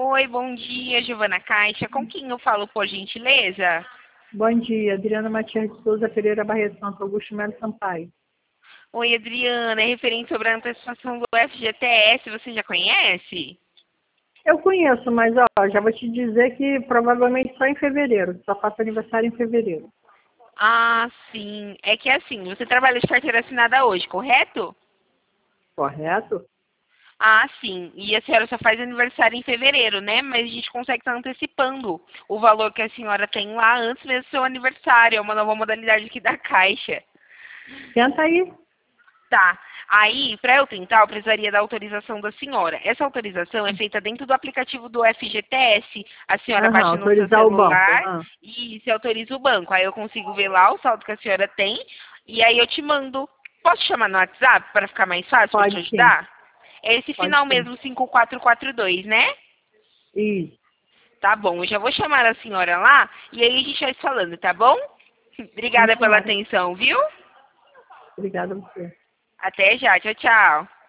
Oi, bom dia, Giovana Caixa. Com quem eu falo, por gentileza? Bom dia, Adriana Matias de Souza Pereira Barreto, Santo Augusto Melo Sampaio. Oi, Adriana. É referente sobre a antecipação do FGTS, você já conhece? Eu conheço, mas ó, já vou te dizer que provavelmente só em fevereiro, só faço aniversário em fevereiro. Ah, sim. É que assim, você trabalha de carteira assinada hoje, correto? Correto? Ah, sim. E a senhora só faz aniversário em fevereiro, né? Mas a gente consegue estar antecipando o valor que a senhora tem lá antes mesmo do seu aniversário. É uma nova modalidade aqui da Caixa. Tenta aí. Tá. Aí, para eu tentar, eu precisaria da autorização da senhora. Essa autorização é feita dentro do aplicativo do FGTS. A senhora Aham, baixa no seu autorizar o banco. celular Aham. e se autoriza o banco. Aí eu consigo ver lá o saldo que a senhora tem e aí eu te mando. Posso te chamar no WhatsApp para ficar mais fácil para te Pode sim, ajudar? É esse pode final sim. mesmo, 5442, né? Isso. Tá bom, eu já vou chamar a senhora lá e aí a gente vai se falando, tá bom? Sim, Obrigada pela senhora. atenção, viu? Obrigada a você. Até já, tchau, tchau.